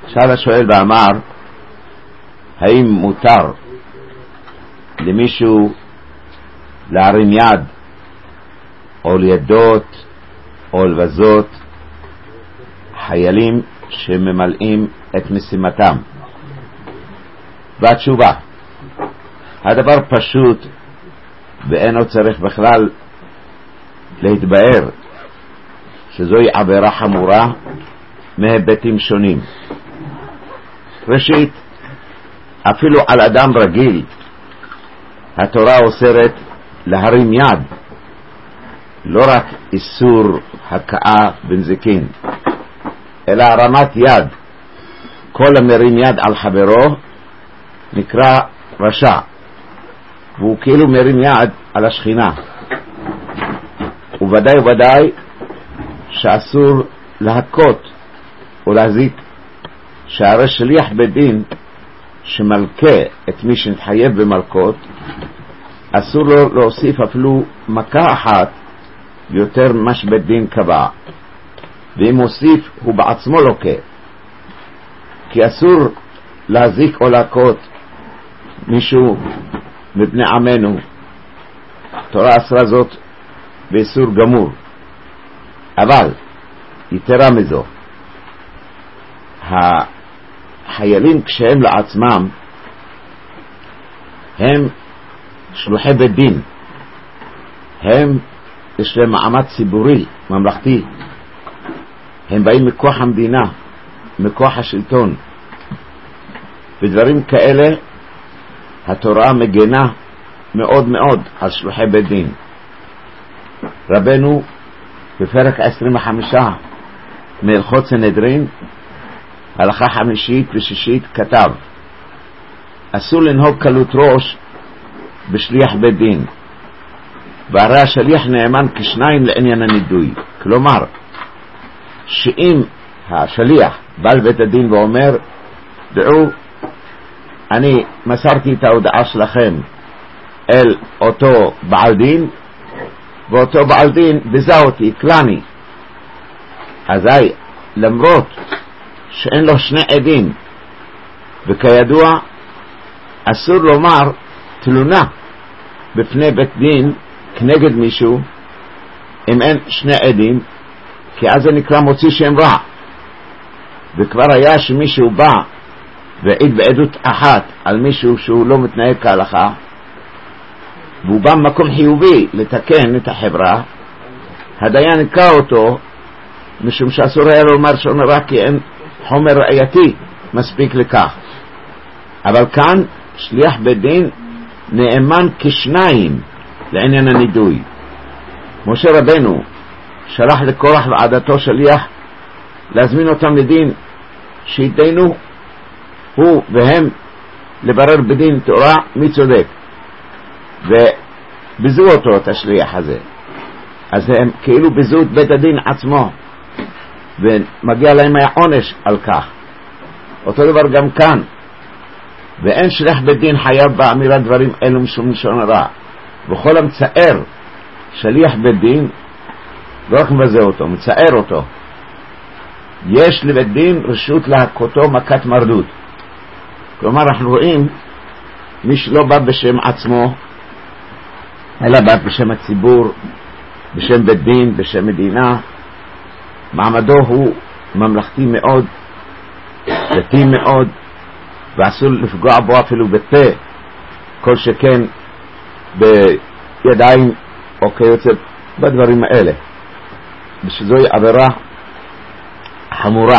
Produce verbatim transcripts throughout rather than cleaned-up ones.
שאל השואל ואמר, האם מותר למישהו להרים יד או לידות או לבזות חיילים שממלאים את משימתם? והתשובה, הדבר פשוט ואינו צריך בכלל להתבאר שזוהי עבירה חמורה מהיבטים שונים. ראשית, אפילו על אדם רגיל התורה אוסרת להרים יד, לא רק איסור הכאה בנזיקין, אלא הרמת יד. כל המרים יד על חברו נקרא רשע, והוא כאילו מרים יד על השכינה. וודאי וודאי שאסור להכות או להזיק, שהרי שליח בדין שמלכה את מי שנתחייב במלכות, אסור לו להוסיף אפילו מכה אחת יותר ממה שבית דין קבע, ואם הוסיף הוא בעצמו לוקה, כי אסור להזיק או להכות מישהו מבני עמנו. התורה אסרה זאת באיסור גמור. אבל יתרה מזו, החיילים כשהם לעצמם הם שלוחי בית דין, הם יש להם מעמד ציבורי ממלכתי, הם באים מכוח המדינה, מכוח השלטון, ודברים כאלה התורה מגנה מאוד מאוד על שלוחי בית דין. רבנו בפרק עשרים וחמש מהלכות סנהדרין הלכה חמישית ושישית כתב, אסור לנהוג קלות ראש בשליח בית דין, והרי השליח נאמן כשניים לעניין הנידוי. כלומר, שאם השליח בא לבית הדין ואומר, דעו, אני מסרתי את ההודעה שלכם אל אותו בעל דין, ואותו בעל דין ביזה אותי, קלני, אזי למרות שאין לו שני עדים, וכידוע אסור לומר תלונה בפני בית דין כנגד מישהו אם אין שני עדים, כי אז זה נקרא מוציא שם רע. וכבר היה שמישהו בא ועיד בעדות אחת על מישהו שהוא לא מתנהג כהלכה, והוא בא במקום חיובי לתקן את החברה, הדיין נקרא אותו, משום שאסור היה לומר שונה רק כי אין חומר ראייתי מספיק לכך. אבל כאן שליח בית דין נאמן כשניים לעניין הנידוי. משה רבנו שלח לקורח ועדתו שליח להזמין אותם לדין, שיתדיינו הוא והם לברר בדין תורה מי צודק, וביזו אותו את השליח הזה. אז הם כאילו ביזו את בית הדין עצמו, ומגיע להם היה עונש על כך. אותו דבר גם כאן, ואין שליח בית דין חייב באמירת דברים אלו משום לשון הרע. וכל המצער שליח בית דין לא רק מבזה אותו, מצער אותו, יש לבית דין רשות להכותו מכת מרדות. כלומר אנחנו רואים מי שלא בא בשם עצמו אלא בא בשם הציבור, בשם בית דין, בשם מדינה, מעמדו הוא ממלכתי מאוד, דתי מאוד, ואסור לפגוע בו אפילו בפה, כל שכן בידיים או כיוצא בדברים האלה, ושזוהי עבירה חמורה.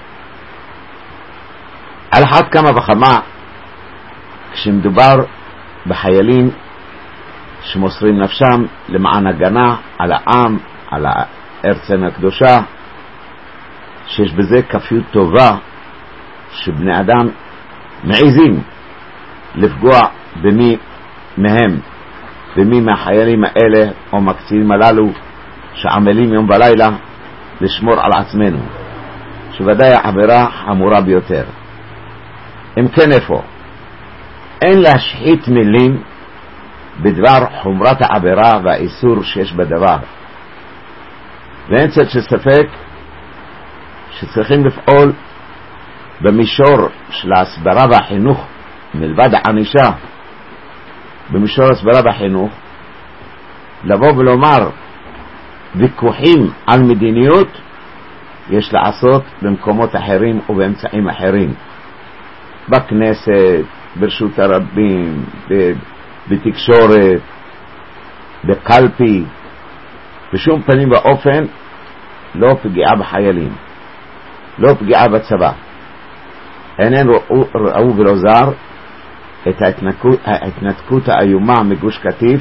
על אחת כמה וכמה כשמדובר בחיילים שמוסרים נפשם למען הגנה על העם, על הארצנו הקדושה, שיש בזה כפיות טובה שבני אדם מעיזים לפגוע במי מהם, במי מהחיילים האלה או מקצינים הללו שעמלים יום ולילה לשמור על עצמנו, שוודאי העבירה חמורה ביותר. אם כן, איפה? אין להשחית מילים בדבר חומרת העבירה והאיסור שיש בדבר, ואין צד שספק שצריכים לפעול במישור של ההסברה והחינוך, מלבד הענישה, במישור ההסברה והחינוך, לבוא ולומר ויכוחים על מדיניות יש לעשות במקומות אחרים ובאמצעים אחרים, בכנסת, ברשות הרבים, בתקשורת, בקלפי, בשום פנים ואופן לא פגיעה בחיילים, לא פגיעה בצבא. אינן ראו, ראו ולא זר את ההתנתקות, ההתנתקות האיומה מגוש קטיף,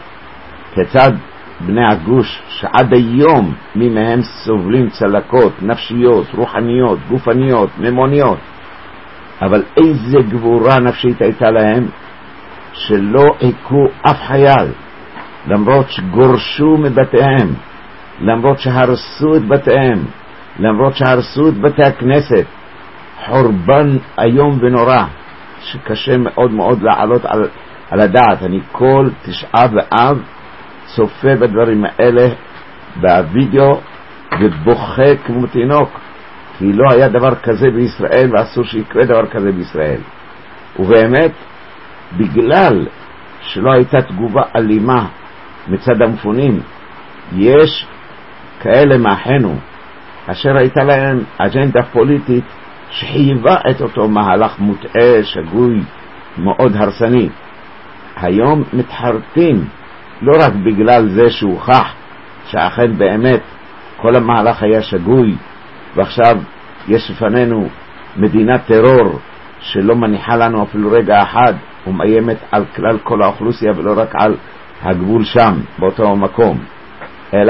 כיצד בני הגוש שעד היום מי מהם סובלים צלקות נפשיות, רוחניות, גופניות, ממוניות, אבל איזה גבורה נפשית הייתה להם שלא הכו אף חייל, למרות שגורשו מבתיהם, למרות שהרסו את בתיהם, למרות שהרסו את בתי הכנסת, חורבן היום ונורא שקשה מאוד מאוד לעלות על, על הדעת. אני כל תשעה באב צופה בדברים האלה בווידאו ובוכה כמו תינוק, כי לא היה דבר כזה בישראל ואסור שיקרה דבר כזה בישראל. ובאמת בגלל שלא הייתה תגובה אלימה מצד המפונים, יש כאלה מאחינו אשר הייתה להם אג'נדה פוליטית שחייבה את אותו מהלך מוטעה, שגוי, מאוד הרסני. היום מתחרטים לא רק בגלל זה שהוכח שאכן באמת כל המהלך היה שגוי, ועכשיו יש לפנינו מדינת טרור שלא מניחה לנו אפילו רגע אחד ומאיימת על כלל כל האוכלוסייה ולא רק על הגבול שם באותו מקום, אלא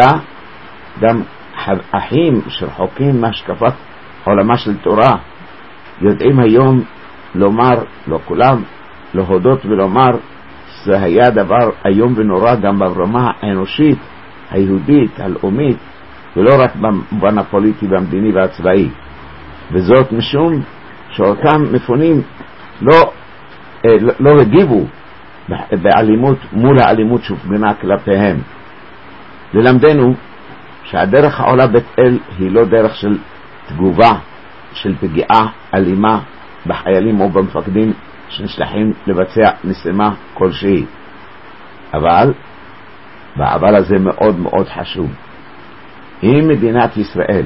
גם אחים שרחוקים מהשקפת עולמה של תורה יודעים היום לומר, לא כולם, להודות ולומר זה היה דבר היום ונורא גם ברמה האנושית, היהודית, הלאומית, ולא רק במובן הפוליטי והמדיני והצבאי. וזאת משום שאותם מפונים לא, לא, לא הגיבו באלימות מול האלימות שהופגנה כלפיהם. ללמדנו שהדרך העולה בית אל היא לא דרך של תגובה, של פגיעה אלימה בחיילים או במפקדים שנשלחים לבצע משימה כלשהי. אבל, והאבל הזה מאוד מאוד חשוב, אם מדינת ישראל,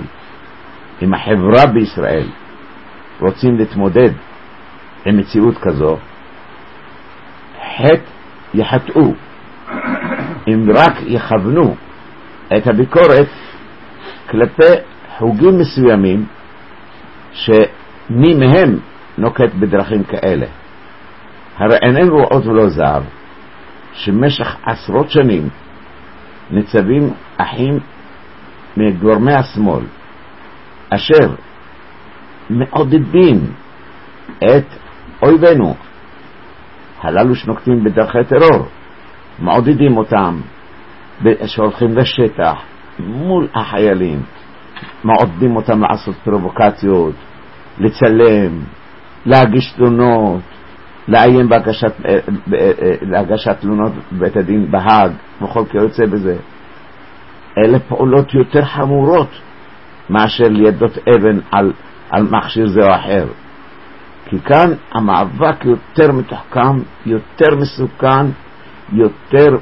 אם החברה בישראל רוצים להתמודד עם מציאות כזו, חטא יחטאו אם רק יכוונו את הביקורת כלפי חוגים מסוימים שמי מהם נוקט בדרכים כאלה. הרי איננו רואות ולא זר שמשך עשרות שנים ניצבים אחים מגורמי השמאל אשר מעודדים את אויבינו הללו שנוקטים בדרכי טרור, מעודדים אותם שהולכים לשטח מול החיילים, מעודדים אותם לעשות פרובוקציות, לצלם, להגיש תלונות, לאיים בהגשת, להגשת תלונות בבית הדין בהאג וכל כיוצא בזה. אלה פעולות יותר חמורות מאשר לידות אבן על, על מכשיר זה או אחר, כי כאן המאבק יותר מתוחכם, יותר מסוכן, יותר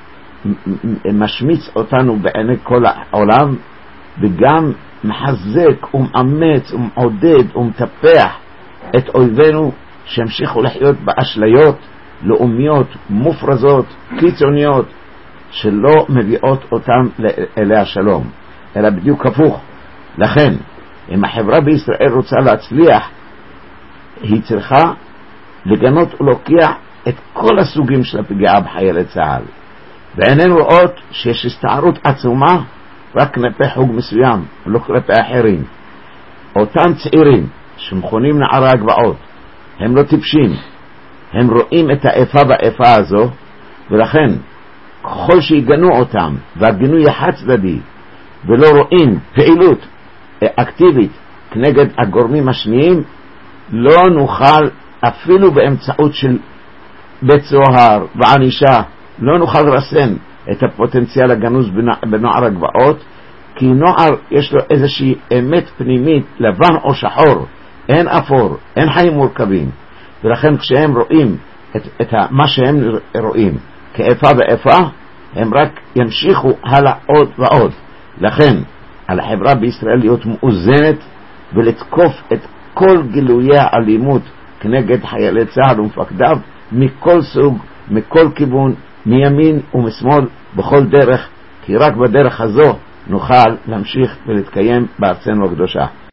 משמיץ אותנו בעיני כל העולם, וגם מחזק ומאמץ ומעודד ומטפח את אויבינו שהמשיכו לחיות באשליות לאומיות מופרזות קיצוניות שלא מביאות אותם אלי השלום, אלא בדיוק הפוך. לכן אם החברה בישראל רוצה להצליח, היא צריכה לגנות ולהוקיע את כל הסוגים של הפגיעה בחיילי צה"ל, ואיננו רואות שיש הסתערות עצומה רק כלפי חוג מסוים ולא כלפי אחרים. אותם צעירים שמכונים נערי הגבעות הם לא טיפשים, הם רואים את האיפה והאיפה הזו, ולכן ככל שיגנו אותם והגינוי החד צדדי ולא רואים פעילות אקטיבית כנגד הגורמים השניים, לא נוכל אפילו באמצעות של בית סוהר וענישה, לא נוכל לרסן את הפוטנציאל הגנוז בנוער הגבעות, כי נוער יש לו איזושהי אמת פנימית לבן או שחור, אין אפור, אין חיים מורכבים, ולכן כשהם רואים את, את מה שהם רואים כאיפה ואיפה, הם רק ימשיכו הלאה עוד ועוד. לכן על החברה בישראל להיות מאוזנת ולתקוף את כל גילויי האלימות כנגד חיילי צה"ל ומפקדיו מכל סוג, מכל כיוון, מימין ומשמאל, בכל דרך, כי רק בדרך הזו נוכל להמשיך ולהתקיים בארצנו הקדושה.